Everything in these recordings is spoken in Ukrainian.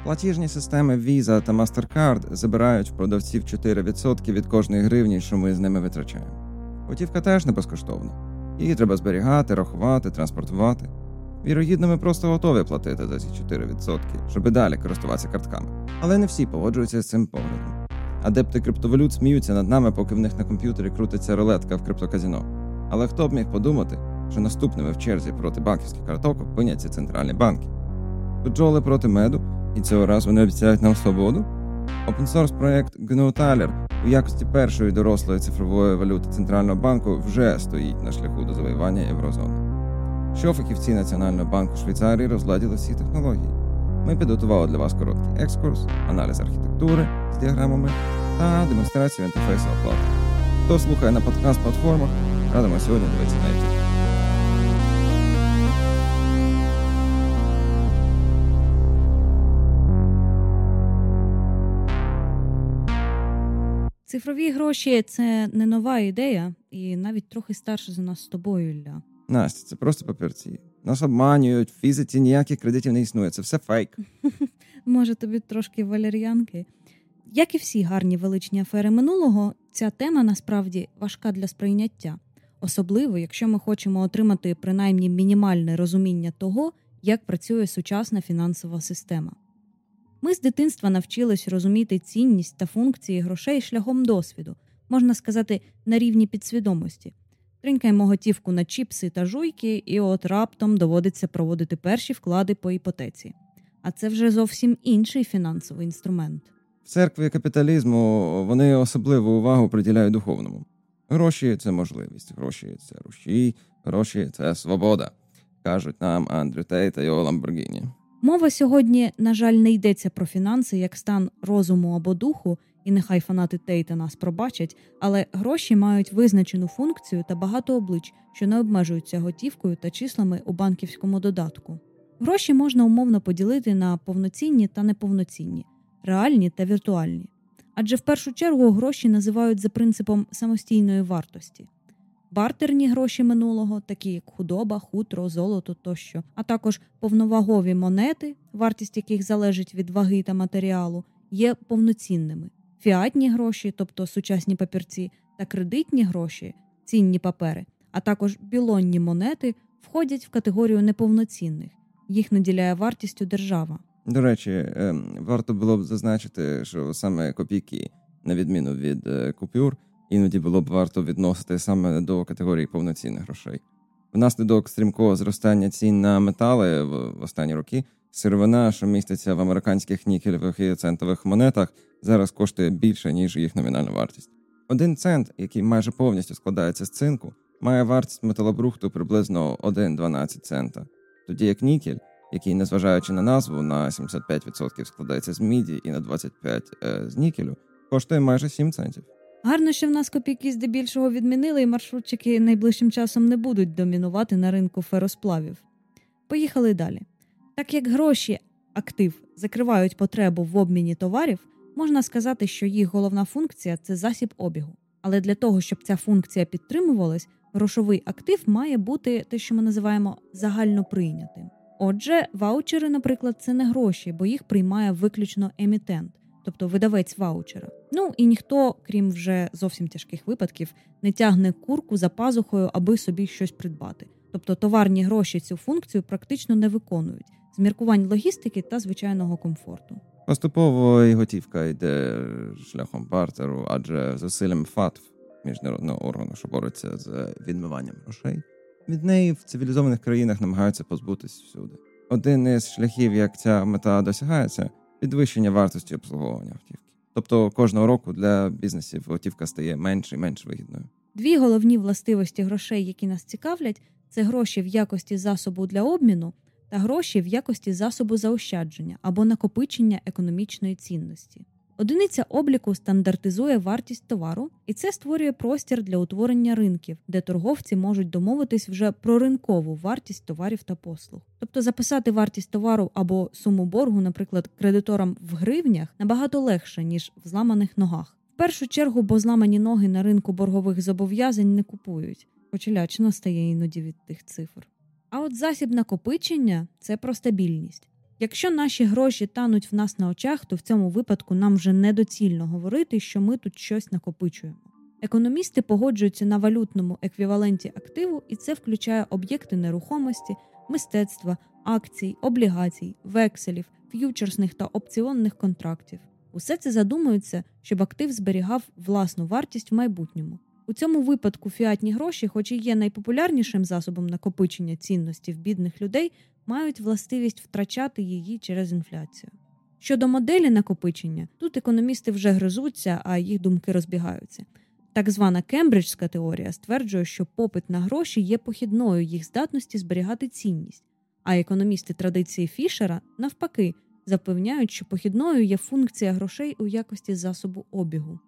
Платіжні системи Visa та MasterCard забирають в продавців 4% від кожної гривні, що ми з ними витрачаємо. Готівка теж не безкоштовна. Її треба зберігати, рахувати, транспортувати. Вірогідно, ми просто готові платити за ці 4%, щоб і далі користуватися картками. Але не всі погоджуються з цим поглядом. Адепти криптовалют сміються над нами, поки в них на комп'ютері крутиться рулетка в криптоказино. Але хто б міг подумати, що наступними в черзі проти банківських карток опиняться центральні банки? Бджоли проти меду, і цього разу вони обіцяють нам свободу? Open-source проєкт GNU Thaler у якості першої дорослої цифрової валюти Центрального банку вже стоїть на шляху до завоювання єврозони. Що фахівці Національного банку Швейцарії розладіли всі технології? Ми підготували для вас короткий екскурс, аналіз архітектури з діаграмами та демонстрацію інтерфейсу оплати. Хто слухає на подкаст-платформах, радимо сьогодні дивитися на YouTube. Цифрові гроші – це не нова ідея і навіть трохи старша за нас з тобою, Ілля. Настя, це просто папірці. Нас обманюють, в фізиці ніяких кредитів не існує, це все фейк. Може, тобі трошки валер'янки? Як і всі гарні величні афери минулого, ця тема насправді важка для сприйняття. Особливо, якщо ми хочемо отримати принаймні мінімальне розуміння того, як працює сучасна фінансова система. Ми з дитинства навчились розуміти цінність та функції грошей шляхом досвіду, можна сказати, на рівні підсвідомості. Тринькаємо готівку на чіпси та жуйки, і от раптом доводиться проводити перші вклади по іпотеці. А це вже зовсім інший фінансовий інструмент. В церкві капіталізму вони особливу увагу приділяють духовному. Гроші – це можливість, гроші – це рушій, гроші – це свобода, кажуть нам Андрю Тейт та його Ламборгіні. Мова сьогодні, на жаль, не йдеться про фінанси як стан розуму або духу, і нехай фанати Тейта нас пробачать, але гроші мають визначену функцію та багато облич, що не обмежуються готівкою та числами у банківському додатку. Гроші можна умовно поділити на повноцінні та неповноцінні, реальні та віртуальні. Адже в першу чергу гроші називають за принципом самостійної вартості. Бартерні гроші минулого, такі як худоба, хутро, золото тощо, а також повновагові монети, вартість яких залежить від ваги та матеріалу, є повноцінними. Фіатні гроші, тобто сучасні папірці, та кредитні гроші, цінні папери, а також білонні монети входять в категорію неповноцінних. Їх наділяє вартістю держава. До речі, варто було б зазначити, що саме копійки, на відміну від купюр, іноді було б варто відносити саме до категорії повноцінних грошей. Внаслідок стрімкого зростання цін на метали в останні роки, сировина, що міститься в американських нікелевих і центових монетах, зараз коштує більше, ніж їх номінальна вартість. 1 цент, який майже повністю складається з цинку, має вартість металобрухту приблизно 1,12 цента. Тоді як нікель, який, незважаючи на назву, на 75% складається з міді і на 25% з нікелю, коштує майже 7 центів. Гарно, що в нас копійки здебільшого відмінили і маршрутчики найближчим часом не будуть домінувати на ринку феросплавів. Поїхали далі. Так як гроші, актив, закривають потребу в обміні товарів, можна сказати, що їх головна функція – це засіб обігу. Але для того, щоб ця функція підтримувалась, грошовий актив має бути те, що ми називаємо загальноприйнятим. Отже, ваучери, наприклад, це не гроші, бо їх приймає виключно емітент, тобто видавець ваучера. Ну і ніхто, крім вже зовсім тяжких випадків, не тягне курку за пазухою, аби собі щось придбати. Тобто товарні гроші цю функцію практично не виконують з міркувань логістики та звичайного комфорту. Поступово і готівка йде шляхом бартеру, адже зусиллям ФАТФ, міжнародного органу, що бореться з відмиванням грошей, від неї в цивілізованих країнах намагаються позбутись всюди. Один із шляхів, як ця мета досягається – підвищення вартості обслуговування готівки. Тобто кожного року для бізнесів готівка стає менш і менш вигідною. Дві головні властивості грошей, які нас цікавлять – це гроші в якості засобу для обміну та гроші в якості засобу заощадження або накопичення економічної цінності. Одиниця обліку стандартизує вартість товару, і це створює простір для утворення ринків, де торговці можуть домовитись вже про ринкову вартість товарів та послуг. Тобто записати вартість товару або суму боргу, наприклад, кредиторам в гривнях, набагато легше, ніж в зламаних ногах. В першу чергу, бо зламані ноги на ринку боргових зобов'язань не купують, хоч і лячно стає іноді від тих цифр. А от засіб накопичення – це про стабільність. Якщо наші гроші тануть в нас на очах, то в цьому випадку нам вже недоцільно говорити, що ми тут щось накопичуємо. Економісти погоджуються на валютному еквіваленті активу, і це включає об'єкти нерухомості, мистецтва, акцій, облігацій, векселів, ф'ючерсних та опціонних контрактів. Усе це задумується, щоб актив зберігав власну вартість в майбутньому. У цьому випадку фіатні гроші, хоч і є найпопулярнішим засобом накопичення цінності в бідних людей, мають властивість втрачати її через інфляцію. Щодо моделі накопичення, тут економісти вже гризуться, а їх думки розбігаються. Так звана кембриджська теорія стверджує, що попит на гроші є похідною їх здатності зберігати цінність, а економісти традиції Фішера, навпаки, запевняють, що похідною є функція грошей у якості засобу обігу.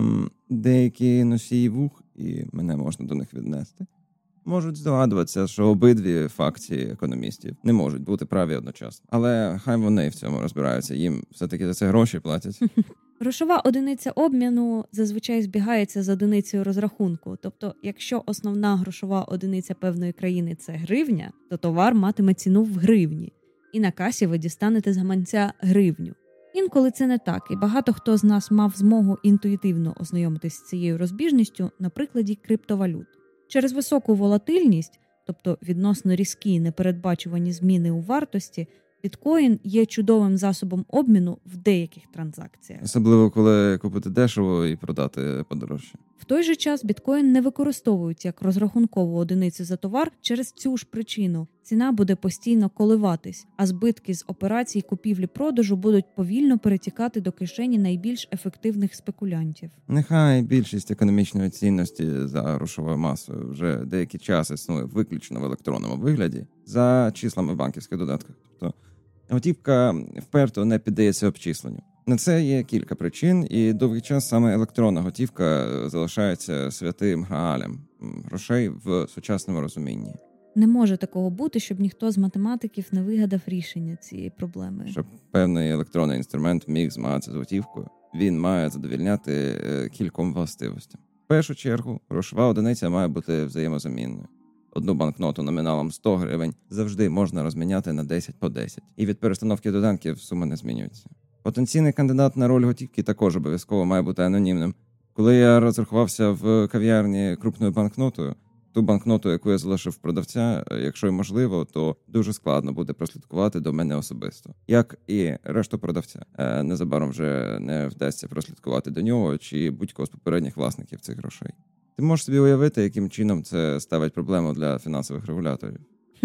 Деякі носії вух, і мене можна до них віднести, можуть здогадуватися, що обидві факції економістів не можуть бути праві одночасно. Але хай вони в цьому розбираються, їм все-таки за це гроші платять. Грошова одиниця обміну зазвичай збігається з одиницею розрахунку. Тобто, якщо основна грошова одиниця певної країни – це гривня, то товар матиме ціну в гривні. І на касі ви дістанете з гаманця гривню. Інколи це не так, і багато хто з нас мав змогу інтуїтивно ознайомитись з цією розбіжністю на прикладі криптовалют. Через високу волатильність, тобто відносно різкі непередбачувані зміни у вартості, біткоін є чудовим засобом обміну в деяких транзакціях. Особливо, коли купити дешево і продати подорожче. В той же час біткоін не використовують як розрахункову одиницю за товар через цю ж причину. Ціна буде постійно коливатись, а збитки з операцій купівлі-продажу будуть повільно перетікати до кишені найбільш ефективних спекулянтів. Нехай більшість економічної цінності за грошовою масою вже деякий час існує виключно в електронному вигляді за числами в банківських додатках. Тобто готівка вперто не піддається обчисленню. На це є кілька причин, і довгий час саме електронна готівка залишається святим граалем грошей в сучасному розумінні. Не може такого бути, щоб ніхто з математиків не вигадав рішення цієї проблеми. Щоб певний електронний інструмент міг змагатися з готівкою, він має задовільняти кільком властивостям. В першу чергу, грошова одиниця має бути взаємозамінною. Одну банкноту номіналом 100 гривень завжди можна розміняти на 10 по 10. І від перестановки доданків сума не змінюється. Потенційний кандидат на роль готівки також обов'язково має бути анонімним. Коли я розрахувався в кав'ярні крупною банкнотою, ту банкноту, яку я залишив продавця, якщо й можливо, то дуже складно буде прослідкувати до мене особисто. Як і решту продавця. Незабаром вже не вдасться прослідкувати до нього чи будь-кого з попередніх власників цих грошей. Ти можеш собі уявити, яким чином це ставить проблему для фінансових регуляторів?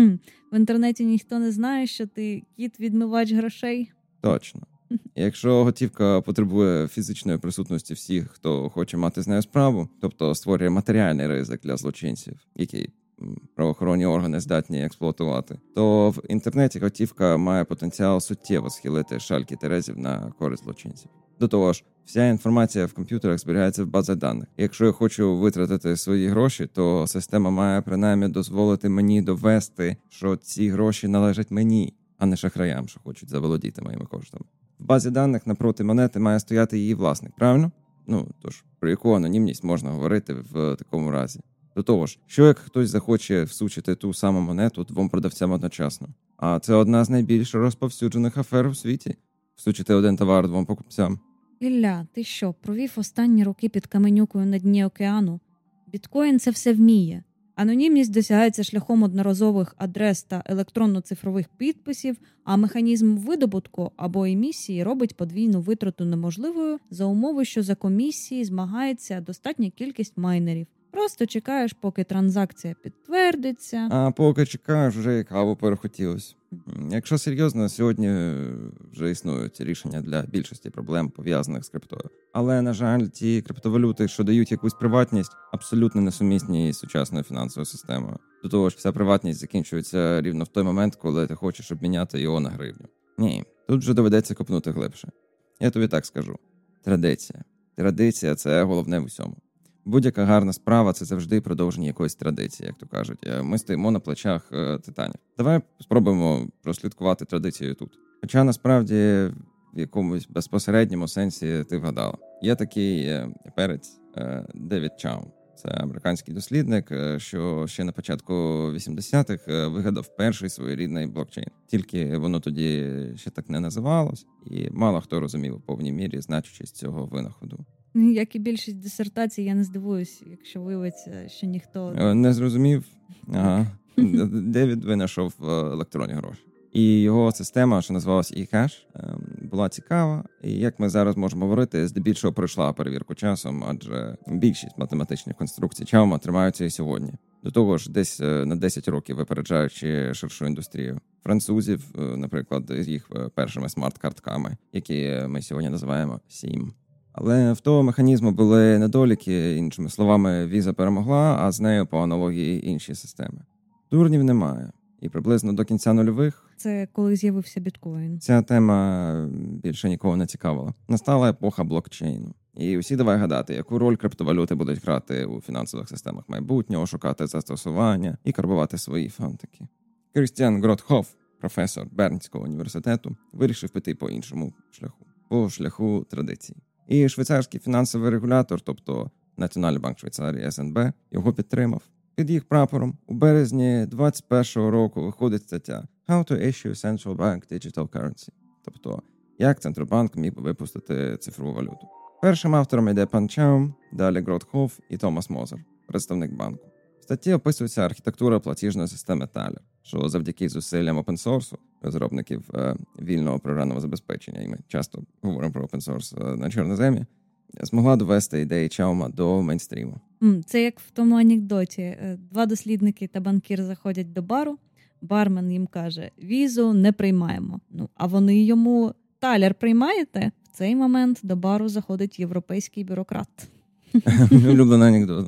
В інтернеті ніхто не знає, що ти кіт-відмивач грошей? Точно. Якщо готівка потребує фізичної присутності всіх, хто хоче мати з нею справу, тобто створює матеріальний ризик для злочинців, який правоохоронні органи здатні експлуатувати, то в інтернеті готівка має потенціал суттєво схилити шальки терезів на користь злочинців. До того ж, вся інформація в комп'ютерах зберігається в базах даних. Якщо я хочу витратити свої гроші, то система має принаймні дозволити мені довести, що ці гроші належать мені, а не шахраям, що хочуть заволодіти моїми коштами. В базі даних напроти монети має стояти її власник, правильно? Тож, про яку анонімність можна говорити в такому разі? До того ж, що як хтось захоче всучити ту саму монету двом продавцям одночасно? А це одна з найбільш розповсюджених афер у світі – всучити один товар двом покупцям. Ілля, ти що, провів останні роки під каменюкою на дні океану? Біткоін це все вміє. Анонімність досягається шляхом одноразових адрес та електронно-цифрових підписів, а механізм видобутку або емісії робить подвійну витрату неможливою за умови, що за комісії змагається достатня кількість майнерів. Просто чекаєш, поки транзакція підтвердиться. А поки чекаєш, вже і каву перехотілось. Якщо серйозно, сьогодні вже існують рішення для більшості проблем, пов'язаних з криптою. Але, на жаль, ті криптовалюти, що дають якусь приватність, абсолютно несумісні із сучасною фінансовою системою. До того ж, вся приватність закінчується рівно в той момент, коли ти хочеш обміняти його на гривню. Ні, тут вже доведеться копнути глибше. Я тобі так скажу. Традиція. Традиція – це головне в усьому. Будь-яка гарна справа – це завжди продовження якоїсь традиції, як то кажуть. Ми стоїмо на плечах титанів. Давай спробуємо прослідкувати традицію тут. Хоча, насправді, в якомусь безпосередньому сенсі ти вгадала. Є такий перець Девід Чао. Це американський дослідник, що ще на початку 80-х вигадав перший своєрідний блокчейн. Тільки воно тоді ще так не називалось, і мало хто розумів у повній мірі значущість цього винаходу. Як і більшість дисертацій, я не здивуюсь, якщо виявиться, що ніхто... Не зрозумів? Ага. Девід винайшов електронні гроші. І його система, що називалась eCash, була цікава. І, як ми зараз можемо говорити, здебільшого пройшла перевірку часом, адже більшість математичних конструкцій Чаума тримаються і сьогодні. До того ж, десь на 10 років випереджаючи ширшу індустрію. Французів, наприклад, з їх першими смарт-картками, які ми сьогодні називаємо SIM. Але в того механізму були недоліки, іншими словами, Visa перемогла, а з нею по аналогії інші системи. Дурнів немає. І приблизно до кінця нульових... Це коли з'явився біткоін. Ця тема більше нікого не цікавила. Настала епоха блокчейну. І усі давай гадати, яку роль криптовалюти будуть грати у фінансових системах майбутнього, шукати застосування і карбувати свої фантики. Крістіан Гротхоф, професор Бернського університету, вирішив піти по іншому шляху. По шляху традицій. І швейцарський фінансовий регулятор, тобто Національний банк Швейцарії, СНБ, його підтримав. Під їх прапором у березні 21-го року виходить стаття «How to issue central bank digital currency», тобто як Центробанк міг би випустити цифрову валюту. Першим автором йде пан Чаум, далі Гротхоф і Томас Мозер, представник банку. В статті описується архітектура платіжної системи Thaler, що завдяки зусиллям опенсорсу, розробників вільного програмного забезпечення, і ми часто говоримо про опенсорс на чорноземі, змогла довести ідеї Чаума до мейнстріму. Це як в тому анекдоті. Два дослідники та банкір заходять до бару, бармен їм каже, візу не приймаємо. А вони йому, талер приймаєте? В цей момент до бару заходить європейський бюрократ. Улюблений анекдот.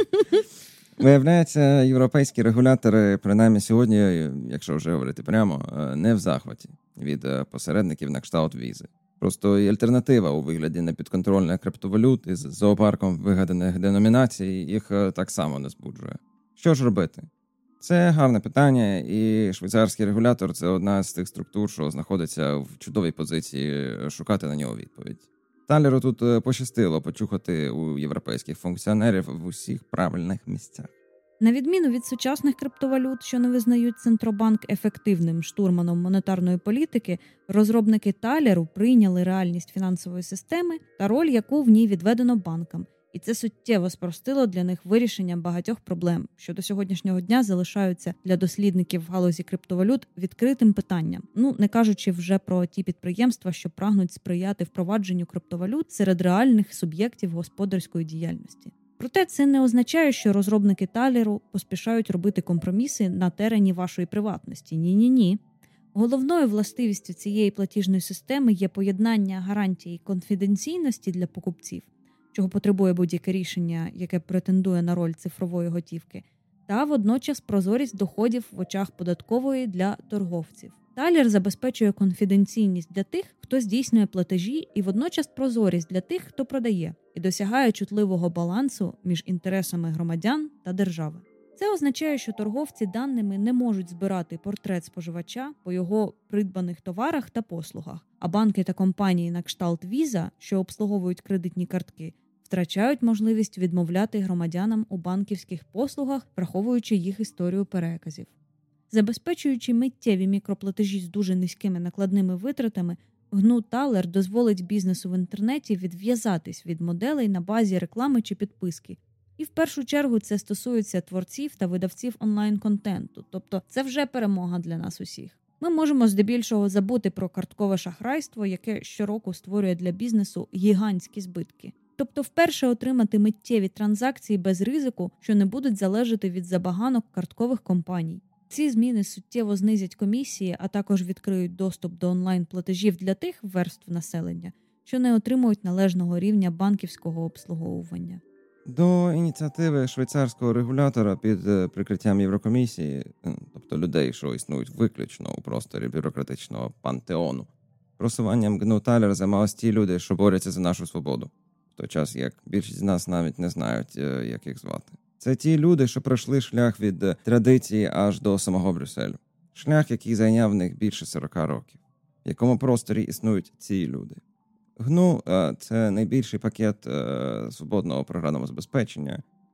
Виявляється, європейські регулятори, принаймні сьогодні, якщо вже говорити прямо, не в захваті від посередників на кшталт візи. Просто і альтернатива у вигляді непідконтрольних криптовалют із зоопарком вигаданих деномінацій їх так само не збуджує. Що ж робити? Це гарне питання, і швейцарський регулятор – це одна з тих структур, що знаходиться в чудовій позиції шукати на нього відповідь. Талеру тут пощастило почухати у європейських функціонерів в усіх правильних місцях. На відміну від сучасних криптовалют, що не визнають Центробанк ефективним штурманом монетарної політики, розробники Талеру прийняли реальність фінансової системи та роль, яку в ній відведено банкам. І це суттєво спростило для них вирішення багатьох проблем, що до сьогоднішнього дня залишаються для дослідників в галузі криптовалют відкритим питанням. Не кажучи вже про ті підприємства, що прагнуть сприяти впровадженню криптовалют серед реальних суб'єктів господарської діяльності. Проте це не означає, що розробники Талеру поспішають робити компроміси на терені вашої приватності. Ні-ні-ні. Головною властивістю цієї платіжної системи є поєднання гарантії конфіденційності для покупців, чого потребує будь-яке рішення, яке претендує на роль цифрової готівки, та водночас прозорість доходів в очах податкової для торговців. Талер забезпечує конфіденційність для тих, хто здійснює платежі, і водночас прозорість для тих, хто продає, і досягає чутливого балансу між інтересами громадян та держави. Це означає, що торговці даними не можуть збирати портрет споживача по його придбаних товарах та послугах, а банки та компанії на кшталт Visa, що обслуговують кредитні картки, втрачають можливість відмовляти громадянам у банківських послугах, враховуючи їх історію переказів. Забезпечуючи миттєві мікроплатежі з дуже низькими накладними витратами, GNU Thaler дозволить бізнесу в інтернеті відв'язатись від моделей на базі реклами чи підписки. І в першу чергу це стосується творців та видавців онлайн-контенту, тобто це вже перемога для нас усіх. Ми можемо здебільшого забути про карткове шахрайство, яке щороку створює для бізнесу гігантські збитки. Тобто вперше отримати миттєві транзакції без ризику, що не будуть залежати від забаганок карткових компаній. Ці зміни суттєво знизять комісії, а також відкриють доступ до онлайн-платежів для тих верств населення, що не отримують належного рівня банківського обслуговування. До ініціативи швейцарського регулятора під прикриттям Єврокомісії, тобто людей, що існують виключно у просторі бюрократичного пантеону, просуванням GNU Thaler займались ті люди, що борються за нашу свободу, в той час як більшість з нас навіть не знають, як їх звати. Це ті люди, що пройшли шлях від традиції аж до самого Брюсселю. Шлях, який зайняв в них більше 40 років. В якому просторі існують ці люди. GNU – це найбільший пакет свободного програмного забезпечення,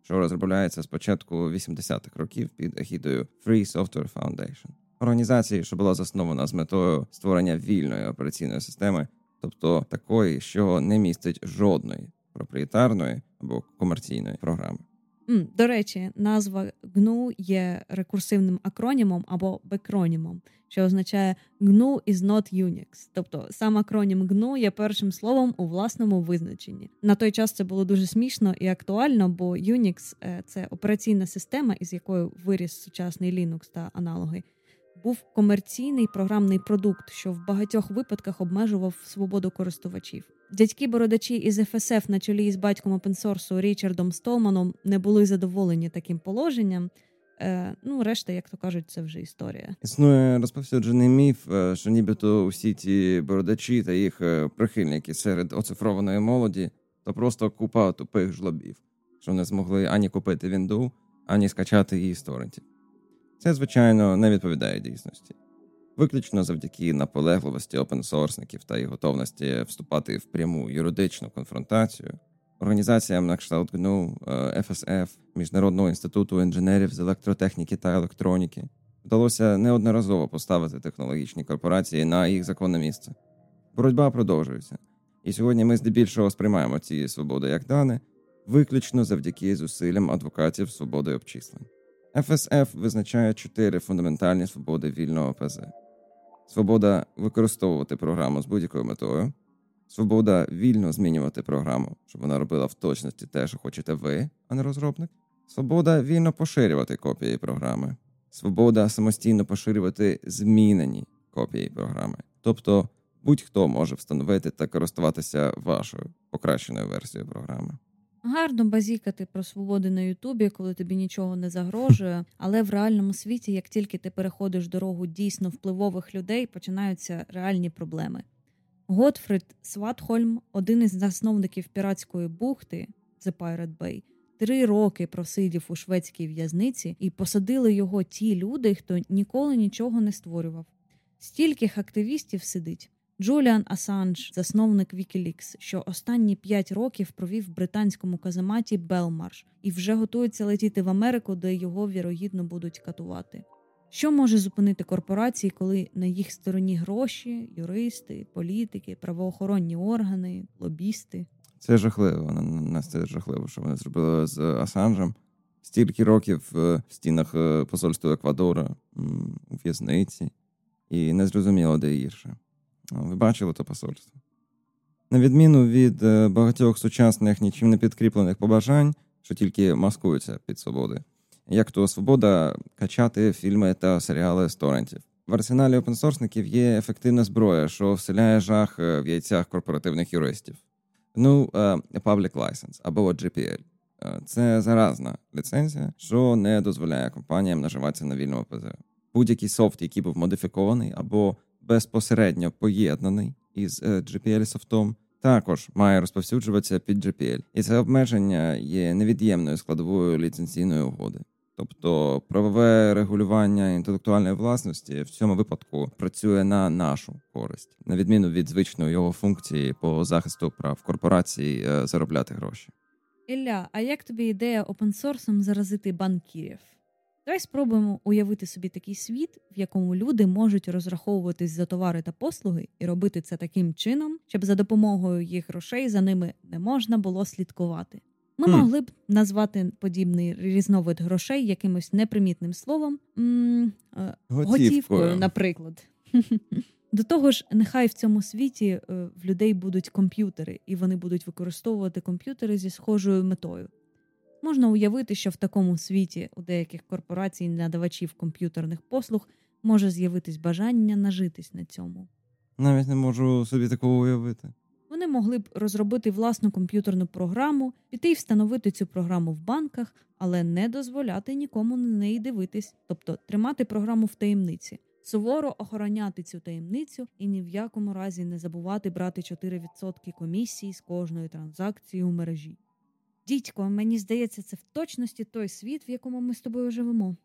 що розробляється з початку 80-х років під егідою Free Software Foundation. Організації, що була заснована з метою створення вільної операційної системи, тобто такої, що не містить жодної проприєтарної або комерційної програми. До речі, назва GNU є рекурсивним акронімом або бекронімом, що означає GNU is not Unix. Тобто сам акронім GNU є першим словом у власному визначенні. На той час це було дуже смішно і актуально, бо Unix – це операційна система, із якою виріс сучасний Linux та аналоги. Був комерційний програмний продукт, що в багатьох випадках обмежував свободу користувачів. Дядьки-бородачі із ФСФ на чолі із батьком опенсорсу Річардом Столманом не були задоволені таким положенням. Решта, як то кажуть, це вже історія. Існує розповсюджений міф, що нібито усі ті бородачі та їх прихильники серед оцифрованої молоді то просто купа тупих жлобів, що не змогли ані купити Вінду, ані скачати її з торрентів. Це, звичайно, не відповідає дійсності. Виключно завдяки наполегливості опенсорсників та їх готовності вступати в пряму юридичну конфронтацію, організаціям на кшталт GNU, ФСФ, Міжнародного інституту інженерів з електротехніки та електроніки вдалося неодноразово поставити технологічні корпорації на їх законне місце. Боротьба продовжується. І сьогодні ми здебільшого сприймаємо ці свободи як дане, виключно завдяки зусиллям адвокатів свободи обчислень. ФСФ визначає 4 фундаментальні свободи вільного ПЗ. Свобода використовувати програму з будь-якою метою. Свобода вільно змінювати програму, щоб вона робила в точності те, що хочете ви, а не розробник. Свобода вільно поширювати копії програми. Свобода самостійно поширювати змінені копії програми. Тобто будь-хто може встановити та користуватися вашою покращеною версією програми. Гарно базікати про свободи на Ютубі, коли тобі нічого не загрожує, але в реальному світі, як тільки ти переходиш дорогу дійсно впливових людей, починаються реальні проблеми. Готфрід Сватхольм, один із засновників піратської бухти The Pirate Bay, 3 роки просидів у шведській в'язниці і посадили його ті люди, хто ніколи нічого не створював. Стільких активістів сидить. Джуліан Асанж, засновник Wikileaks, що останні 5 років провів в британському казематі Белмарш і вже готується летіти в Америку, де його, вірогідно, будуть катувати. Що може зупинити корпорації, коли на їх стороні гроші, юристи, політики, правоохоронні органи, лобісти? Це жахливо. Нас це жахливо, що вони зробили з Асанжем. Стільки років в стінах посольства Еквадора, у в'язниці, і не зрозуміло, де гірше. Ви бачили то посольство? На відміну від багатьох сучасних нічим не підкріплених побажань, що тільки маскуються під свободи, як то свобода качати фільми та серіали з торрентів. В арсеналі опенсорсників є ефективна зброя, що вселяє жах в яйцях корпоративних юристів. Public License або GPL. Це заразна ліцензія, що не дозволяє компаніям наживатися на вільному ПЗ. Будь-який софт, який був модифікований або безпосередньо поєднаний із GPL-софтом, також має розповсюджуватися під GPL. І це обмеження є невід'ємною складовою ліцензійної угоди. Тобто правове регулювання інтелектуальної власності в цьому випадку працює на нашу користь, на відміну від звичної його функції по захисту прав корпорацій заробляти гроші. Ілля, а як тобі ідея опенсорсом заразити банкірів? Давай спробуємо уявити собі такий світ, в якому люди можуть розраховуватись за товари та послуги і робити це таким чином, щоб за допомогою їх грошей за ними не можна було слідкувати. Ми могли б назвати подібний різновид грошей якимось непримітним словом, готівкою, наприклад. До того ж, нехай в цьому світі в людей будуть комп'ютери, і вони будуть використовувати комп'ютери зі схожою метою. Можна уявити, що в такому світі у деяких корпорацій надавачів комп'ютерних послуг може з'явитись бажання нажитись на цьому. Навіть не можу собі такого уявити. Вони могли б розробити власну комп'ютерну програму, піти й встановити цю програму в банках, але не дозволяти нікому на неї дивитись, тобто тримати програму в таємниці. Суворо охороняти цю таємницю і ні в якому разі не забувати брати 4% комісії з кожної транзакції у мережі. Дідько, мені здається, це в точності той світ, в якому ми з тобою живемо.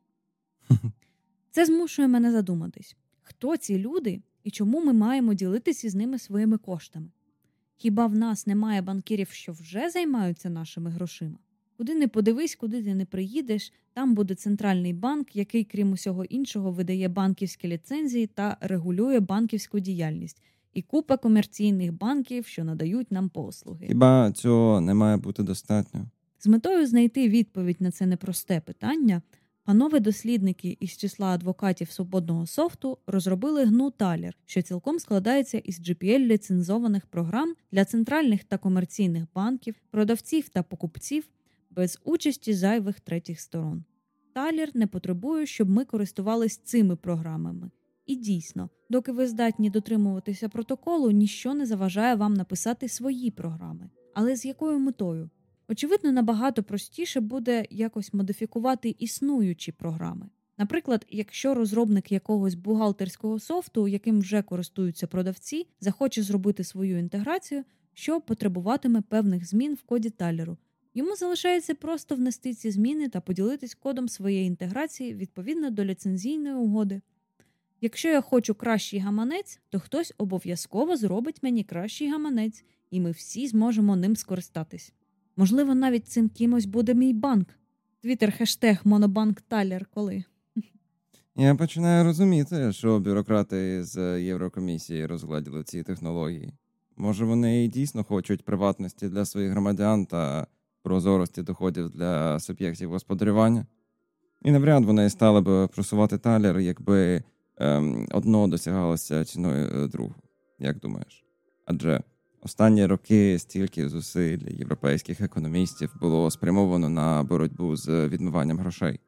Це змушує мене задуматись. Хто ці люди і чому ми маємо ділитися із ними своїми коштами? Хіба в нас немає банкірів, що вже займаються нашими грошима? Куди не подивись, куди ти не приїдеш, там буде центральний банк, який, крім усього іншого, видає банківські ліцензії та регулює банківську діяльність. І купа комерційних банків, що надають нам послуги. Хіба цього не має бути достатньо? З метою знайти відповідь на це непросте питання, панове дослідники із числа адвокатів свободного софту розробили GNU Taler, що цілком складається із GPL-ліцензованих програм для центральних та комерційних банків, продавців та покупців без участі зайвих третіх сторон. Taler не потребує, щоб ми користувались цими програмами. І дійсно, доки ви здатні дотримуватися протоколу, ніщо не заважає вам написати свої програми. Але з якою метою? Очевидно, набагато простіше буде якось модифікувати існуючі програми. Наприклад, якщо розробник якогось бухгалтерського софту, яким вже користуються продавці, захоче зробити свою інтеграцію, що потребуватиме певних змін в коді Талеру, йому залишається просто внести ці зміни та поділитись кодом своєї інтеграції відповідно до ліцензійної угоди. Якщо я хочу кращий гаманець, то хтось обов'язково зробить мені кращий гаманець, і ми всі зможемо ним скористатись. Можливо, навіть цим кимось буде мій банк. Твіттер хештег «Монобанк Талер» коли? Я починаю розуміти, що бюрократи з Єврокомісії розгладили ці технології. Може, вони і дійсно хочуть приватності для своїх громадян та прозорості доходів для суб'єктів господарювання? І навряд вони стали б просувати Талер, якби одно досягалося ціною другого. Як думаєш? Адже останні роки стільки зусиль європейських економістів було спрямовано на боротьбу з відмиванням грошей.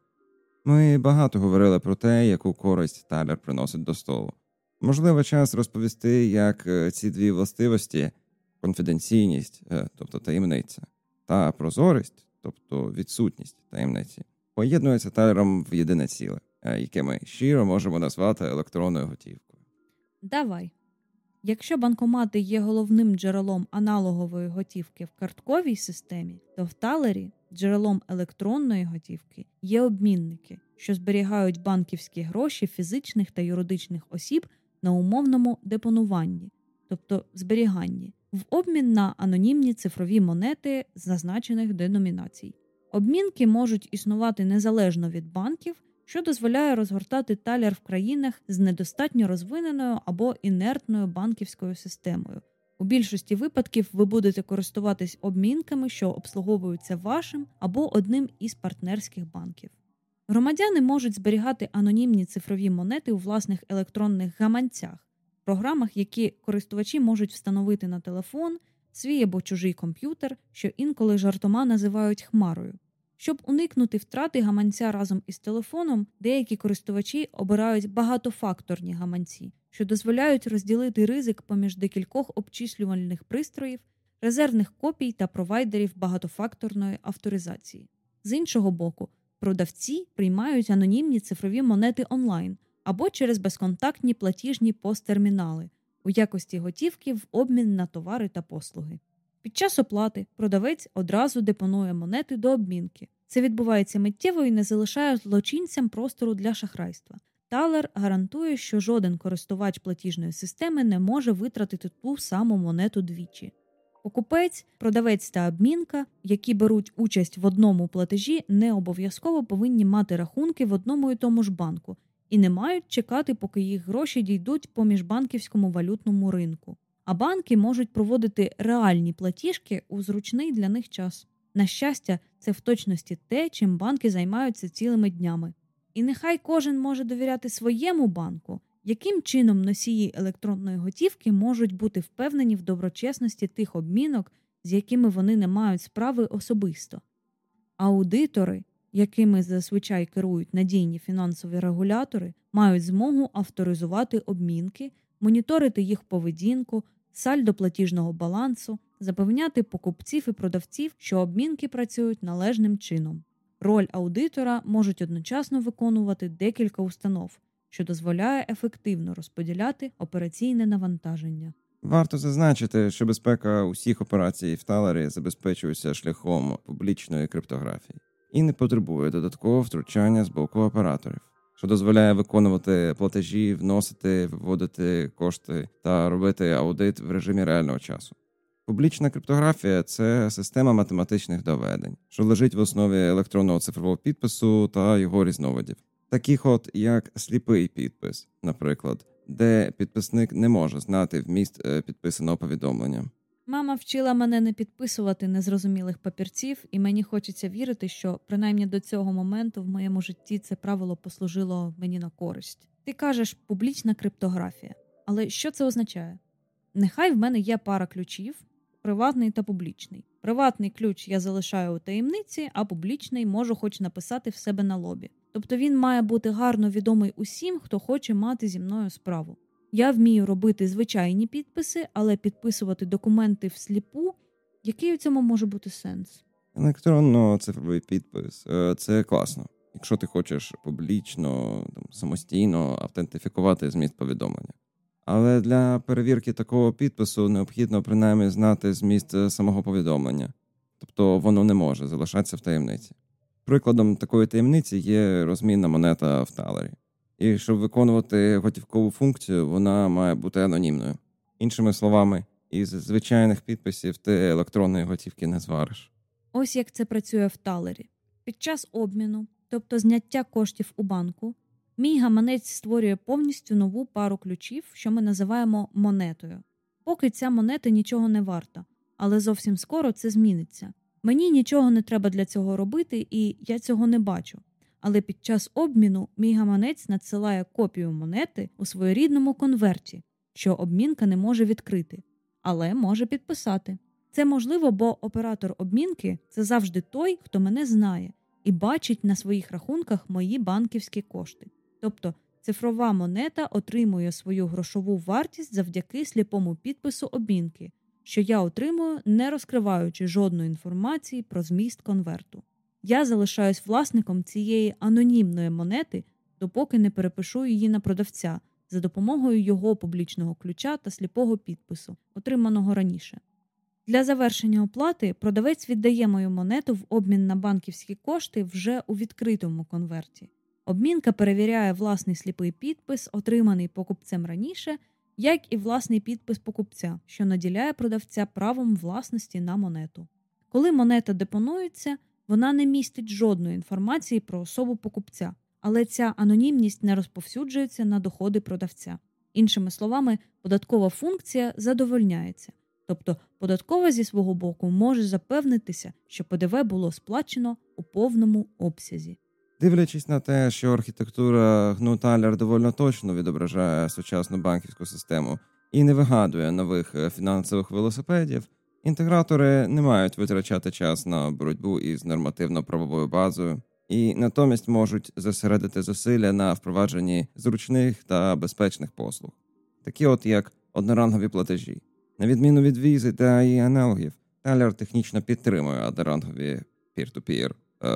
Ми багато говорили про те, яку користь Талер приносить до столу. Можливо, час розповісти, як ці дві властивості – конфіденційність, тобто таємниця, та прозорість, тобто відсутність таємниці, поєднуються Талером в єдине ціле, яке ми щиро можемо назвати електронною готівкою. Давай. Якщо банкомати є головним джерелом аналогової готівки в картковій системі, то в Талері джерелом електронної готівки є обмінники, що зберігають банківські гроші фізичних та юридичних осіб на умовному депонуванні, тобто зберіганні, в обмін на анонімні цифрові монети зазначених деномінацій. Обмінки можуть існувати незалежно від банків, що дозволяє розгортати Талер в країнах з недостатньо розвиненою або інертною банківською системою. У більшості випадків ви будете користуватись обмінками, що обслуговуються вашим або одним із партнерських банків. Громадяни можуть зберігати анонімні цифрові монети у власних електронних гаманцях, програмах, які користувачі можуть встановити на телефон, свій або чужий комп'ютер, що інколи жартома називають хмарою. Щоб уникнути втрати гаманця разом із телефоном, деякі користувачі обирають багатофакторні гаманці, що дозволяють розділити ризик поміж декількох обчислювальних пристроїв, резервних копій та провайдерів багатофакторної авторизації. З іншого боку, продавці приймають анонімні цифрові монети онлайн або через безконтактні платіжні посттермінали у якості готівки в обмін на товари та послуги. Під час оплати продавець одразу депонує монети до обмінки. Це відбувається миттєво і не залишає злочинцям простору для шахрайства. Талер гарантує, що жоден користувач платіжної системи не може витратити ту саму монету двічі. Покупець, продавець та обмінка, які беруть участь в одному платежі, не обов'язково повинні мати рахунки в одному і тому ж банку і не мають чекати, поки їх гроші дійдуть по міжбанківському валютному ринку. А банки можуть проводити реальні платіжки у зручний для них час. На щастя, це в точності те, чим банки займаються цілими днями. І нехай кожен може довіряти своєму банку, яким чином носії електронної готівки можуть бути впевнені в доброчесності тих обмінок, з якими вони не мають справи особисто. Аудитори, якими зазвичай керують надійні фінансові регулятори, мають змогу авторизувати обмінки, моніторити їх поведінку, сальдо платіжного балансу, запевняти покупців і продавців, що обмінки працюють належним чином. Роль аудитора можуть одночасно виконувати декілька установ, що дозволяє ефективно розподіляти операційне навантаження. Варто зазначити, що безпека усіх операцій в Талері забезпечується шляхом публічної криптографії і не потребує додаткового втручання з боку операторів, що дозволяє виконувати платежі, вносити, виводити кошти та робити аудит в режимі реального часу. Публічна криптографія – це система математичних доведень, що лежить в основі електронного цифрового підпису та його різновидів. Таких як сліпий підпис, наприклад, де підписник не може знати вміст підписаного повідомлення. Мама вчила мене не підписувати незрозумілих папірців, і мені хочеться вірити, що принаймні до цього моменту в моєму житті це правило послужило мені на користь. Ти кажеш «публічна криптографія». Але що це означає? Нехай в мене є пара ключів – приватний та публічний. Приватний ключ я залишаю у таємниці, а публічний можу хоч написати в себе на лобі. Тобто він має бути гарно відомий усім, хто хоче мати зі мною справу. Я вмію робити звичайні підписи, але підписувати документи всліпу – який у цьому може бути сенс? Електронно-цифровий підпис – це класно. Якщо ти хочеш публічно, самостійно автентифікувати зміст повідомлення. Але для перевірки такого підпису необхідно принаймні знати зміст самого повідомлення. Тобто воно не може залишатися в таємниці. Прикладом такої таємниці є розмінна монета в Талері. І щоб виконувати готівкову функцію, вона має бути анонімною. Іншими словами, із звичайних підписів ти електронної готівки не звариш. Ось як це працює в Талері. Під час обміну, тобто зняття коштів у банку, мій гаманець створює повністю нову пару ключів, що ми називаємо монетою. Поки ця монета нічого не варта, але зовсім скоро це зміниться. Мені нічого не треба для цього робити, і я цього не бачу. Але під час обміну мій гаманець надсилає копію монети у своєрідному конверті, що обмінка не може відкрити, але може підписати. Це можливо, бо оператор обмінки – це завжди той, хто мене знає і бачить на своїх рахунках мої банківські кошти. Тобто цифрова монета отримує свою грошову вартість завдяки сліпому підпису обмінки, що я отримую, не розкриваючи жодної інформації про зміст конверту. Я залишаюсь власником цієї анонімної монети, допоки не перепишу її на продавця за допомогою його публічного ключа та сліпого підпису, отриманого раніше. Для завершення оплати продавець віддає мою монету в обмін на банківські кошти вже у відкритому конверті. Обмінка перевіряє власний сліпий підпис, отриманий покупцем раніше, як і власний підпис покупця, що наділяє продавця правом власності на монету. Коли монета депонується, вона не містить жодної інформації про особу покупця, але ця анонімність не розповсюджується на доходи продавця. Іншими словами, податкова функція задовольняється. Тобто податкова зі свого боку може запевнитися, що ПДВ було сплачено у повному обсязі. Дивлячись на те, що архітектура GNU Taler доволі точно відображає сучасну банківську систему і не вигадує нових фінансових велосипедів, інтегратори не мають витрачати час на боротьбу із нормативно-правовою базою і натомість можуть зосередити зусилля на впровадженні зручних та безпечних послуг, такі як однорангові платежі. На відміну від візи та її аналогів, Taler технічно підтримує однорангові peer-to-peer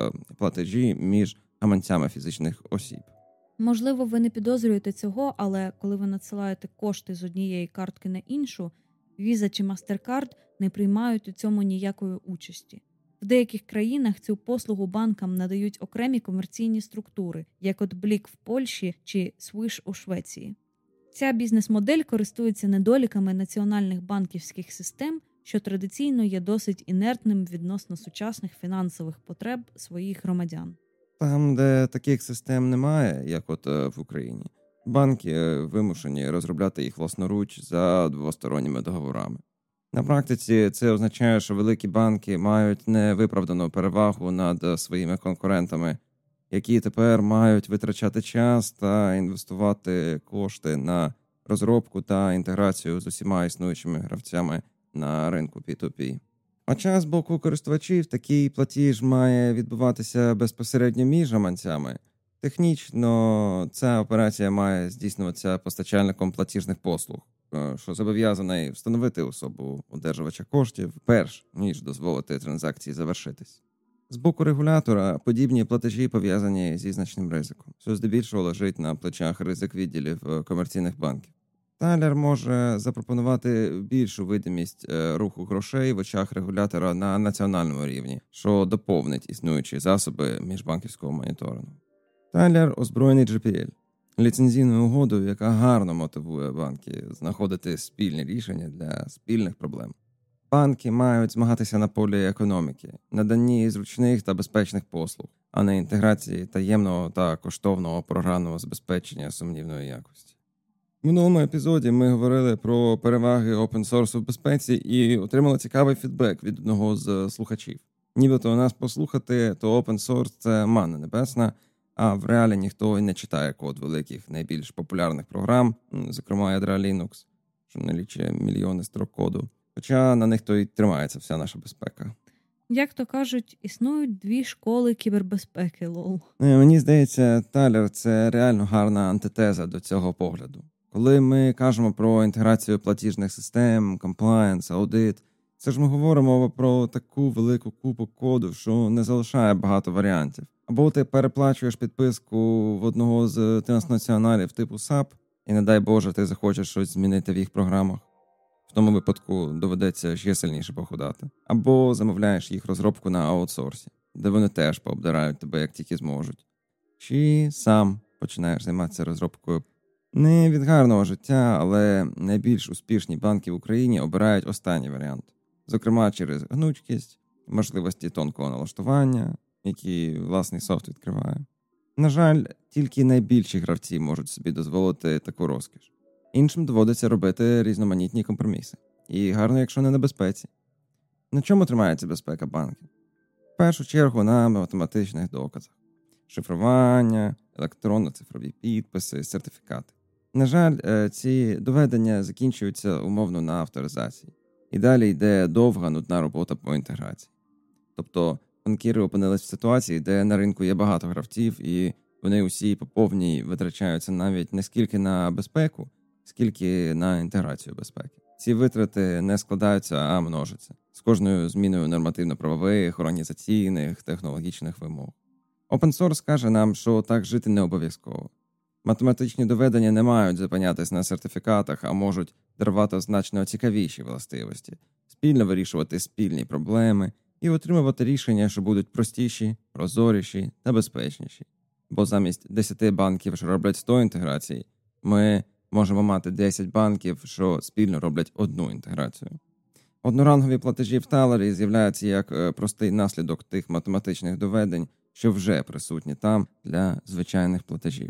платежі між гаманцями фізичних осіб. Можливо, ви не підозрюєте цього, але коли ви надсилаєте кошти з однієї картки на іншу, Visa чи MasterCard не приймають у цьому ніякої участі. В деяких країнах цю послугу банкам надають окремі комерційні структури, як от Блік в Польщі чи Swish у Швеції. Ця бізнес-модель користується недоліками національних банківських систем, що традиційно є досить інертним відносно сучасних фінансових потреб своїх громадян. Там, де таких систем немає, як в Україні, банки вимушені розробляти їх власноруч за двосторонніми договорами. На практиці це означає, що великі банки мають невиправдану перевагу над своїми конкурентами, які тепер мають витрачати час та інвестувати кошти на розробку та інтеграцію з усіма існуючими гравцями на ринку P2P. Хоча з боку користувачів такий платіж має відбуватися безпосередньо між гаманцями, технічно ця операція має здійснюватися постачальником платіжних послуг, що зобов'язаний встановити особу одержувача коштів, перш ніж дозволити транзакції завершитись. З боку регулятора подібні платежі пов'язані зі значним ризиком, що здебільшого лежить на плечах ризик відділів комерційних банків. Taler може запропонувати більшу видимість руху грошей в очах регулятора на національному рівні, що доповнить існуючі засоби міжбанківського моніторингу. Taler озброєний GPL – ліцензійною угодою, яка гарно мотивує банки знаходити спільні рішення для спільних проблем. банки мають змагатися на полі економіки, наданні зручних та безпечних послуг, а не інтеграції таємного та коштовного програмного забезпечення сумнівної якості. В минулому епізоді ми говорили про переваги open-source в безпеці і отримали цікавий фідбек від одного з слухачів. Нібито нас послухати, то open-source – це манна небесна, а в реалі ніхто і не читає код великих, найбільш популярних програм, зокрема ядра Linux, що налічує мільйони строк коду. Хоча на них то й тримається вся наша безпека. Як то кажуть, існують дві школи кібербезпеки, лол. Мені здається, Талер – це реально гарна антитеза до цього погляду. Коли ми кажемо про інтеграцію платіжних систем, комплаєнс, аудит, це ж ми говоримо про таку велику купу коду, що не залишає багато варіантів. Або ти переплачуєш підписку в одного з транснаціоналів типу SAP, і не дай Боже, ти захочеш щось змінити в їх програмах. В тому випадку доведеться ще сильніше похудати. Або замовляєш їх розробку на аутсорсі, де вони теж пообдирають тебе як тільки зможуть. Чи сам починаєш займатися розробкою. Не від гарного життя, але найбільш успішні банки в Україні обирають останній варіант. Зокрема, через гнучкість, можливості тонкого налаштування, які власний софт відкриває. На жаль, тільки найбільші гравці можуть собі дозволити таку розкіш. Іншим доводиться робити різноманітні компроміси. І гарно, якщо не на безпеці. На чому тримається безпека банків? В першу чергу на математичних доказах. Шифрування, електронно-цифрові підписи, сертифікати. На жаль, ці доведення закінчуються умовно на авторизації. І далі йде довга, нудна робота по інтеграції. Тобто банкіри опинились в ситуації, де на ринку є багато гравців, і вони усі по повній витрачаються навіть не скільки на безпеку, скільки на інтеграцію безпеки. Ці витрати не складаються, а множаться. З кожною зміною нормативно-правових, організаційних, технологічних вимог. Open source каже нам, що так жити не обов'язково. Математичні доведення не мають зупинятись на сертифікатах, а можуть дарувати значно цікавіші властивості, спільно вирішувати спільні проблеми і отримувати рішення, що будуть простіші, прозоріші та безпечніші. Бо замість 10 банків, що роблять 100 інтеграцій, ми можемо мати 10 банків, що спільно роблять одну інтеграцію. Однорангові платежі в Талері з'являються як простий наслідок тих математичних доведень, що вже присутні там для звичайних платежів.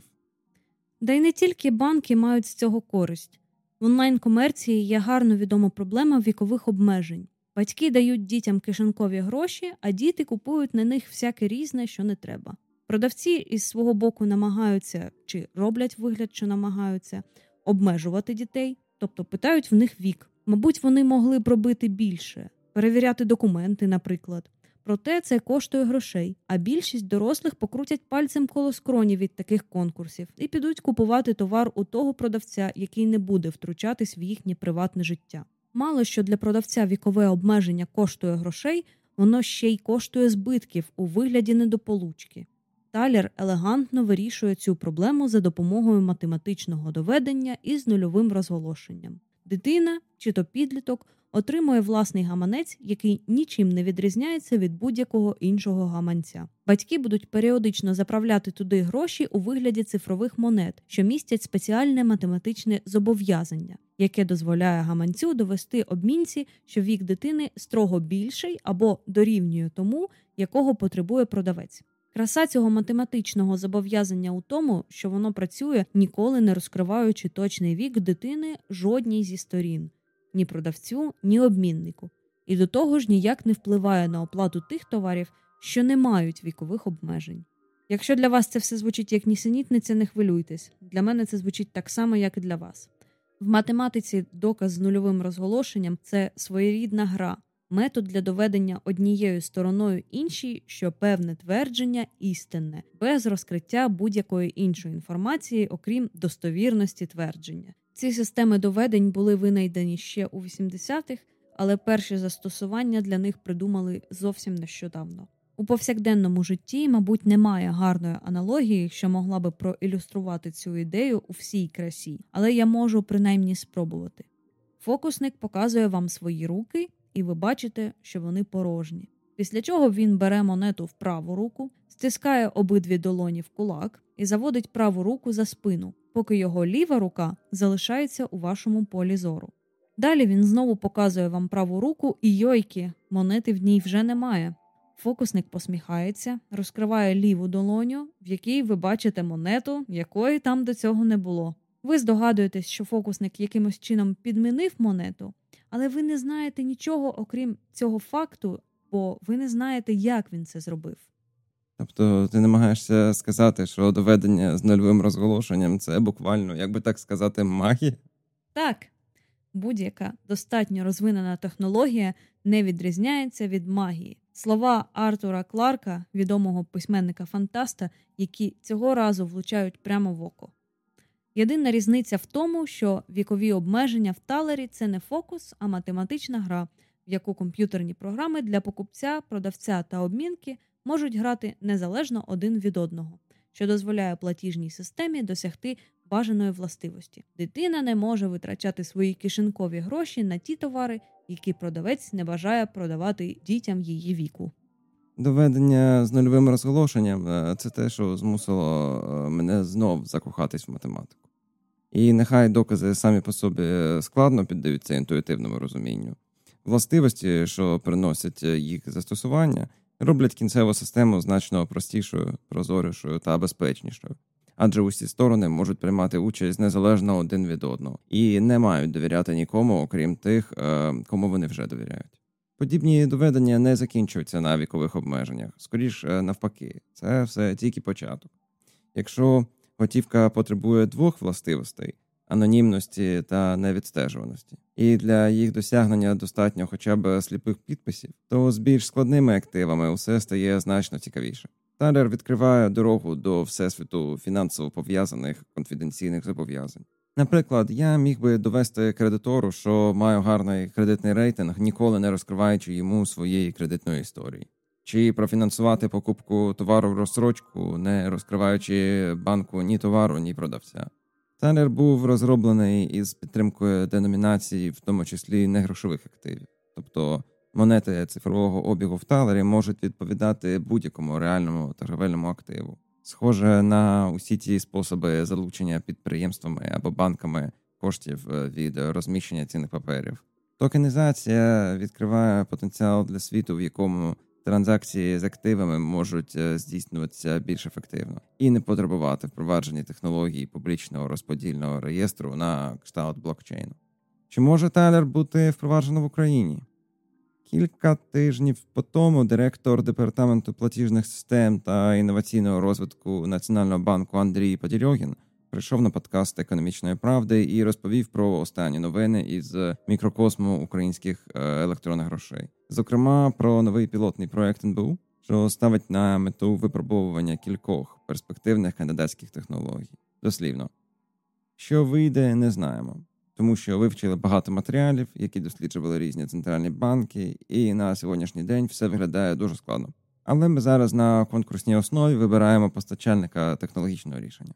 Да й не тільки банки мають з цього користь. В онлайн-комерції є гарно відома проблема вікових обмежень. Батьки дають дітям кишенькові гроші, а діти купують на них всяке різне, що не треба. Продавці із свого боку намагаються, чи роблять вигляд, що намагаються, обмежувати дітей, тобто питають в них вік. Мабуть, вони могли б робити більше, перевіряти документи, наприклад. Проте це коштує грошей, а більшість дорослих покрутять пальцем коло скроні від таких конкурсів і підуть купувати товар у того продавця, який не буде втручатись в їхнє приватне життя. Мало що для продавця вікове обмеження коштує грошей, воно ще й коштує збитків у вигляді недополучки. Талер елегантно вирішує цю проблему за допомогою математичного доведення із нульовим розголошенням. Дитина, чи то підліток, отримує власний гаманець, який нічим не відрізняється від будь-якого іншого гаманця. Батьки будуть періодично заправляти туди гроші у вигляді цифрових монет, що містять спеціальне математичне зобов'язання, яке дозволяє гаманцю довести обмінці, що вік дитини строго більший або дорівнює тому, якого потребує продавець. Краса цього математичного зобов'язання у тому, що воно працює, ніколи не розкриваючи точний вік дитини жодній зі сторін. Ні продавцю, ні обміннику. І до того ж ніяк не впливає на оплату тих товарів, що не мають вікових обмежень. Якщо для вас це все звучить як нісенітниця, не хвилюйтесь. Для мене це звучить так само, як і для вас. В математиці доказ з нульовим розголошенням – це своєрідна гра, метод для доведення однією стороною іншій, що певне твердження істинне, без розкриття будь-якої іншої інформації, окрім достовірності твердження. Ці системи доведень були винайдені ще у 80-х, але перші застосування для них придумали зовсім нещодавно. У повсякденному житті, мабуть, немає гарної аналогії, що могла би проілюструвати цю ідею у всій красі, але я можу принаймні спробувати. Фокусник показує вам свої руки, і ви бачите, що вони порожні. Після чого він бере монету в праву руку, стискає обидві долоні в кулак і заводить праву руку за спину, поки його ліва рука залишається у вашому полі зору. Далі він знову показує вам праву руку і йойки, монети в ній вже немає. Фокусник посміхається, розкриває ліву долоню, в якій ви бачите монету, якої там до цього не було. Ви здогадуєтесь, що фокусник якимось чином підмінив монету, але ви не знаєте нічого, окрім цього факту, бо ви не знаєте, як він це зробив. Тобто ти намагаєшся сказати, що доведення з нульовим розголошенням – це буквально, як би так сказати, магія? Так, будь-яка достатньо розвинена технологія не відрізняється від магії. Слова Артура Кларка, відомого письменника-фантаста, які цього разу влучають прямо в око. Єдина різниця в тому, що вікові обмеження в талері – це не фокус, а математична гра, в яку комп'ютерні програми для покупця, продавця та обмінки можуть грати незалежно один від одного, що дозволяє платіжній системі досягти бажаної властивості. Дитина не може витрачати свої кишенькові гроші на ті товари, які продавець не бажає продавати дітям її віку. Доведення з нульовим розголошенням – це те, що змусило мене знов закохатись в математику. І нехай докази самі по собі складно піддаються інтуїтивному розумінню. Властивості, що приносять їх застосування, роблять кінцеву систему значно простішою, прозорішою та безпечнішою. Адже усі сторони можуть приймати участь незалежно один від одного і не мають довіряти нікому, окрім тих, кому вони вже довіряють. Подібні доведення не закінчуються на вікових обмеженнях. Скоріш навпаки, це все тільки початок. Якщо готівка потребує двох властивостей – анонімності та невідстежуваності, і для їх досягнення достатньо хоча б сліпих підписів, то з більш складними активами усе стає значно цікавіше. Талер відкриває дорогу до всесвіту фінансово пов'язаних конфіденційних зобов'язань. Наприклад, я міг би довести кредитору, що маю гарний кредитний рейтинг, ніколи не розкриваючи йому своєї кредитної історії. Чи профінансувати покупку товару в розстрочку, не розкриваючи банку ні товару, ні продавця. Талер був розроблений із підтримкою деномінації, в тому числі негрошових активів. Тобто монети цифрового обігу в талері можуть відповідати будь-якому реальному торговельному активу. Схоже на усі ті способи залучення підприємствами або банками коштів від розміщення цінних паперів. Токенізація відкриває потенціал для світу, в якому транзакції з активами можуть здійснюватися більш ефективно і не потребувати впровадження технологій публічного розподільного реєстру на кшталт блокчейну. Чи може Талер бути впроваджено в Україні? Кілька тижнів по тому директор Департаменту платіжних систем та інноваційного розвитку Національного банку Андрій Подільогін прийшов на подкаст «Економічної правди» і розповів про останні новини із мікрокосму українських електронних грошей. Зокрема, про новий пілотний проект НБУ, що ставить на мету випробовування кількох перспективних кандидатських технологій. Дослівно. Що вийде, не знаємо. Тому що вивчили багато матеріалів, які досліджували різні центральні банки, і на сьогоднішній день все виглядає дуже складно. Але ми зараз на конкурсній основі вибираємо постачальника технологічного рішення.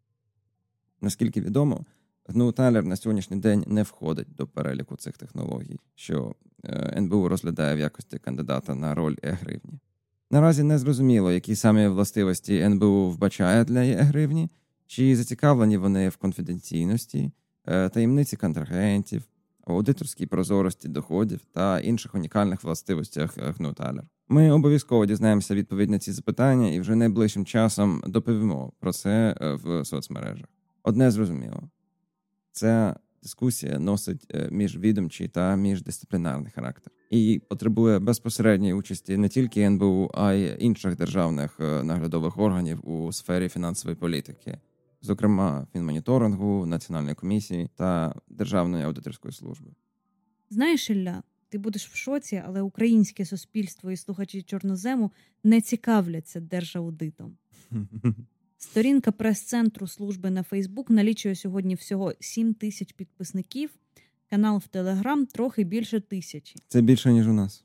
Наскільки відомо, GNU Талер на сьогоднішній день не входить до переліку цих технологій, що НБУ розглядає в якості кандидата на роль e-гривні. Наразі не зрозуміло, які самі властивості НБУ вбачає для e-гривні, чи зацікавлені вони в конфіденційності, таємниці контрагентів, аудиторській прозорості доходів та інших унікальних властивостях GNU Талер. Ми обов'язково дізнаємося відповідь на ці запитання і вже найближчим часом доповімо про це в соцмережах. Одне зрозуміло. Ця дискусія носить міжвідомчий та міждисциплінарний характер і потребує безпосередньої участі не тільки НБУ, а й інших державних наглядових органів у сфері фінансової політики, зокрема фінмоніторингу, Національної комісії та Державної аудиторської служби. Знаєш, Ілля, ти будеш в шоці, але українське суспільство і слухачі Чорнозему не цікавляться держаудитом. Сторінка прес-центру служби на Фейсбук налічує сьогодні всього 7 тисяч підписників, канал в Телеграм трохи більше 1000. Це більше, ніж у нас.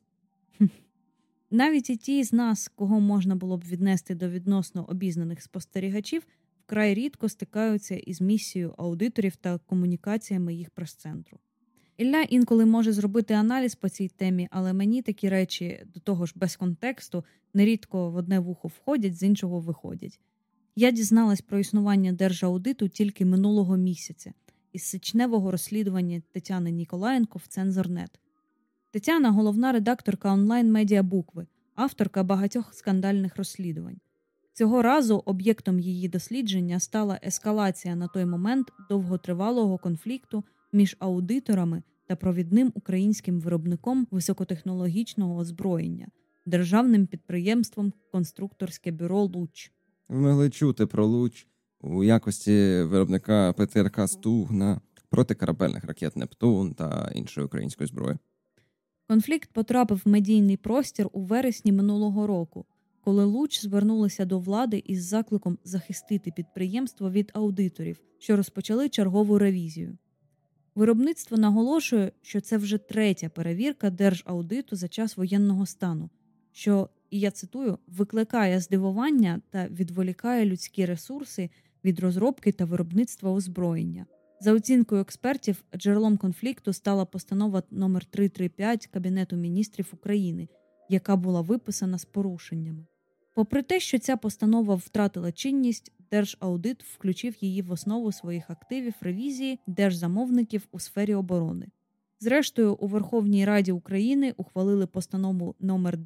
Навіть і ті з нас, кого можна було б віднести до відносно обізнаних спостерігачів, вкрай рідко стикаються із місією аудиторів та комунікаціями їх прес-центру. Ілля інколи може зробити аналіз по цій темі, але мені такі речі, до того ж без контексту, нерідко в одне вухо входять, з іншого виходять. Я дізналась про існування держаудиту тільки минулого місяця. із січневого розслідування Тетяни Ніколаєнко в Цензорнет. Тетяна – головна редакторка онлайн-медіа «Букви», авторка багатьох скандальних розслідувань. Цього разу об'єктом її дослідження стала ескалація на той момент довготривалого конфлікту між аудиторами та провідним українським виробником високотехнологічного озброєння – державним підприємством «Конструкторське бюро Луч». Ви могли чути про Луч у якості виробника ПТРК «Стугна», протикорабельних ракет «Нептун» та іншої української зброї. Конфлікт потрапив в медійний простір у вересні минулого року, коли Луч звернулися до влади із закликом захистити підприємство від аудиторів, що розпочали чергову ревізію. Виробництво наголошує, що це вже третя перевірка Держаудиту за час воєнного стану, що, і я цитую, «викликає здивування та відволікає людські ресурси від розробки та виробництва озброєння». За оцінкою експертів, джерелом конфлікту стала постанова номер 335 Кабінету міністрів України, яка була виписана з порушеннями. Попри те, що ця постанова втратила чинність, Держаудит включив її в основу своїх активів ревізії держзамовників у сфері оборони. Зрештою, у Верховній Раді України ухвалили постанову номер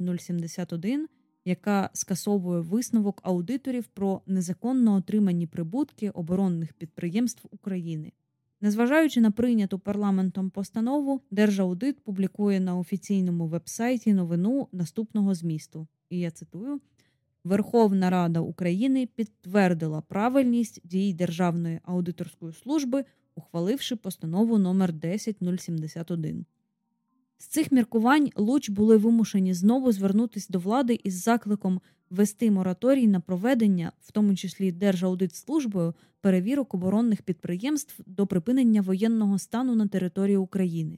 10071, яка скасовує висновок аудиторів про незаконно отримані прибутки оборонних підприємств України. Незважаючи на прийняту парламентом постанову, Держаудит публікує на офіційному вебсайті новину наступного змісту. І я цитую: «Верховна Рада України підтвердила правильність дій Державної аудиторської служби, ухваливши постанову номер 10071». З цих міркувань Луч були вимушені знову звернутися до влади із закликом ввести мораторій на проведення, в тому числі Держаудитслужбою, перевірок оборонних підприємств до припинення воєнного стану на території України.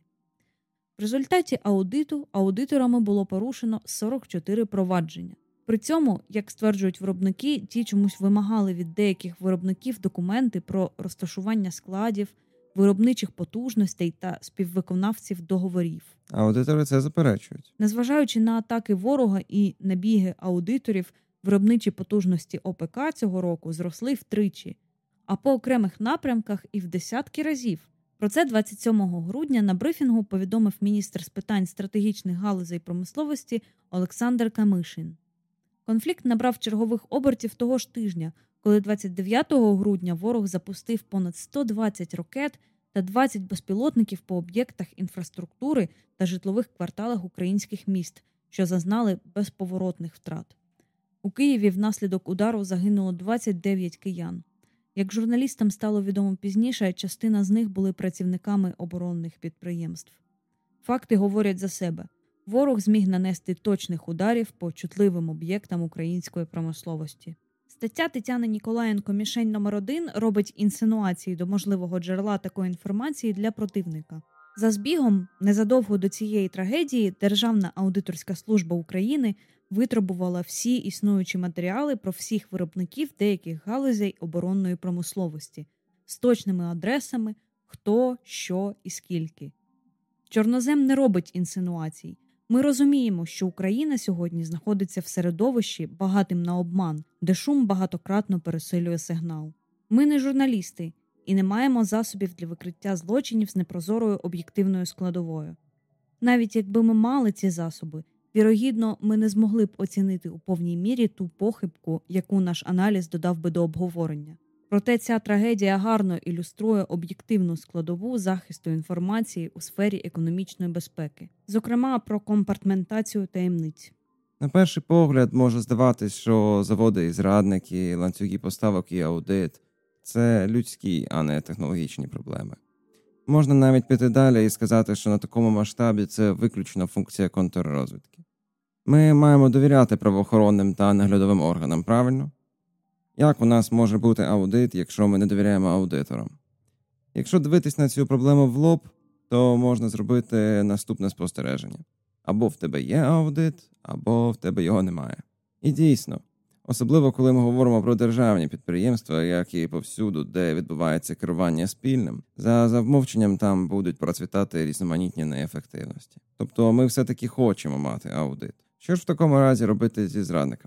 В результаті аудиту аудиторами було порушено 44 провадження. При цьому, як стверджують виробники, ті чомусь вимагали від деяких виробників документи про розташування складів, виробничих потужностей та співвиконавців договорів. Аудитори це заперечують. Незважаючи на атаки ворога і набіги аудиторів, виробничі потужності ОПК цього року зросли втричі, а по окремих напрямках і в десятки разів. Про це 27 грудня на брифінгу повідомив міністр з питань стратегічних галузей промисловості Олександр Камишин. Конфлікт набрав чергових обертів того ж тижня, коли 29 грудня ворог запустив понад 120 ракет та 20 безпілотників по об'єктах інфраструктури та житлових кварталах українських міст, що зазнали безповоротних втрат. У Києві внаслідок удару загинуло 29 киян. Як журналістам стало відомо пізніше, частина з них були працівниками оборонних підприємств. Факти говорять за себе. Ворог зміг нанести точних ударів по чутливим об'єктам української промисловості. Стаття Тетяни Ніколаєнко «Мішень номер 1» робить інсинуації до можливого джерела такої інформації для противника. За збігом, незадовго до цієї трагедії, Державна аудиторська служба України витребувала всі існуючі матеріали про всіх виробників деяких галузей оборонної промисловості з точними адресами, хто, що і скільки. Чорнозем не робить інсинуацій. Ми розуміємо, що Україна сьогодні знаходиться в середовищі, багатим на обман, де шум багатократно пересилює сигнал. Ми не журналісти і не маємо засобів для викриття злочинів з непрозорою об'єктивною складовою. Навіть якби ми мали ці засоби, вірогідно, ми не змогли б оцінити у повній мірі ту похибку, яку наш аналіз додав би до обговорення. Проте ця трагедія гарно ілюструє об'єктивну складову захисту інформації у сфері економічної безпеки, зокрема про компартментацію таємниць. На перший погляд може здаватись, що заводи і зрадники, ланцюги поставок і аудит – це людські, а не технологічні проблеми. Можна навіть піти далі і сказати, що на такому масштабі це виключно функція контррозвідки. Ми маємо довіряти правоохоронним та наглядовим органам, правильно? Як у нас може бути аудит, якщо ми не довіряємо аудиторам? Якщо дивитись на цю проблему в лоб, то можна зробити наступне спостереження. Або в тебе є аудит, або в тебе його немає. І дійсно, особливо коли ми говоримо про державні підприємства, як і повсюду, де відбувається керування спільним, за замовченням там будуть процвітати різноманітні неефективності. Тобто ми все-таки хочемо мати аудит. Що ж в такому разі робити зі зрадниками?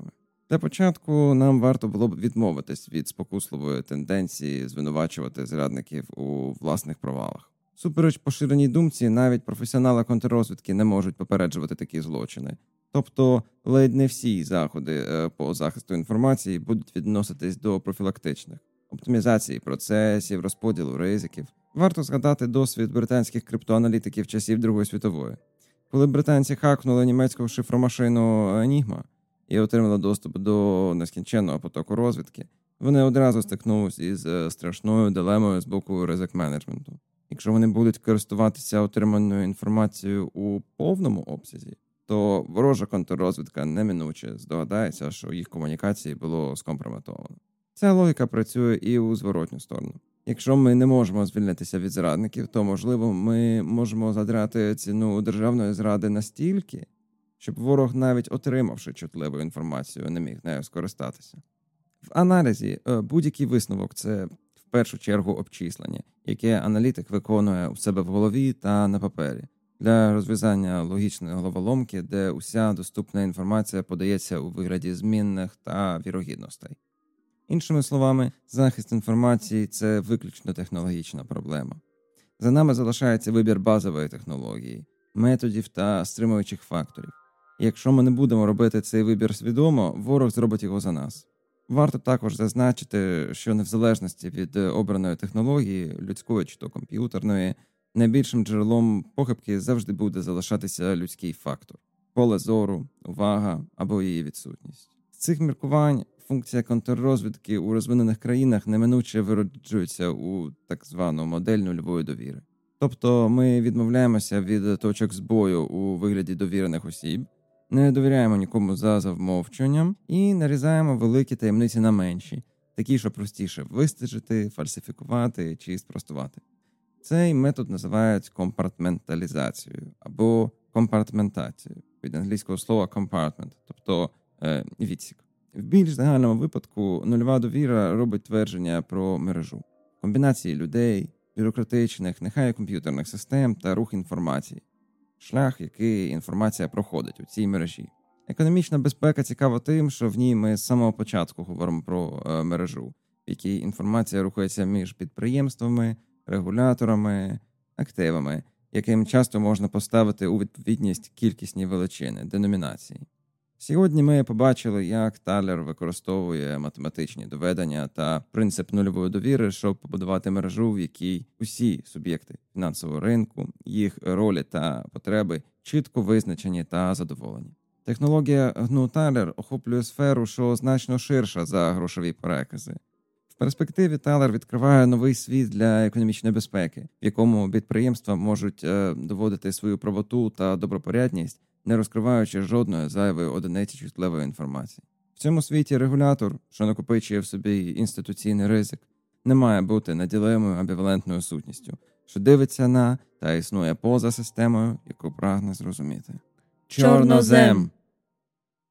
Для початку нам варто було б відмовитись від спокусливої тенденції звинувачувати зрадників у власних провалах. Супереч поширеній думці, навіть професіонали контррозвідки не можуть попереджувати такі злочини. Тобто, ледь не всі заходи по захисту інформації будуть відноситись до профілактичних. Оптимізації процесів, розподілу ризиків. Варто згадати досвід британських криптоаналітиків часів Другої світової. Коли британці хакнули німецьку шифромашину Enigma і отримали доступ до нескінченного потоку розвідки, вони одразу стикнулися із страшною дилемою з боку ризик-менеджменту. Якщо вони будуть користуватися отриманою інформацією у повному обсязі, то ворожа контррозвідка неминуче здогадається, що їх комунікації було скомпрометовано. Ця логіка працює і у зворотню сторону. Якщо ми не можемо звільнитися від зрадників, то, можливо, ми можемо задрати ціну державної зради настільки, щоб ворог, навіть отримавши чутливу інформацію, не міг нею скористатися. В аналізі будь-який висновок – це в першу чергу обчислення, яке аналітик виконує у себе в голові та на папері, для розв'язання логічної головоломки, де уся доступна інформація подається у вигляді змінних та вірогідностей. Іншими словами, захист інформації – це виключно технологічна проблема. За нами залишається вибір базової технології, методів та стримуючих факторів. І якщо ми не будемо робити цей вибір свідомо, ворог зробить його за нас. Варто також зазначити, що незалежності від обраної технології, людської чи то комп'ютерної, найбільшим джерелом похибки завжди буде залишатися людський фактор – поле зору, увага або її відсутність. З цих міркувань функція контррозвідки у розвинених країнах неминуче вироджується у так звану модель нульової довіри. Тобто ми відмовляємося від точок збою у вигляді довірених осіб, не довіряємо нікому за завмовчуванням і нарізаємо великі таємниці на менші, такі, що простіше вистежити, фальсифікувати чи спростувати. Цей метод називають компартменталізацією або компартментацією, від англійського слова compartment, тобто відсік. В більш загальному випадку нульова довіра робить твердження про мережу, комбінації людей, бюрократичних, нехай комп'ютерних систем та рух інформації, шлях, який інформація проходить у цій мережі. Економічна безпека цікава тим, що в ній ми з самого початку говоримо про мережу, в якій інформація рухається між підприємствами, регуляторами, активами, яким часто можна поставити у відповідність кількісні величини, деномінації. Сьогодні ми побачили, як Талер використовує математичні доведення та принцип нульової довіри, щоб побудувати мережу, в якій усі суб'єкти фінансового ринку, їх ролі та потреби чітко визначені та задоволені. Технологія GNU Талер охоплює сферу, що значно ширша за грошові перекази. В перспективі Талер відкриває новий світ для економічної безпеки, в якому підприємства можуть доводити свою правоту та добропорядність, не розкриваючи жодної зайвої одиниці чутливої інформації. В цьому світі регулятор, що накопичує в собі інституційний ризик, не має бути наділимою амбівалентною сутністю, що дивиться на та існує поза системою, яку прагне зрозуміти. Чорнозем!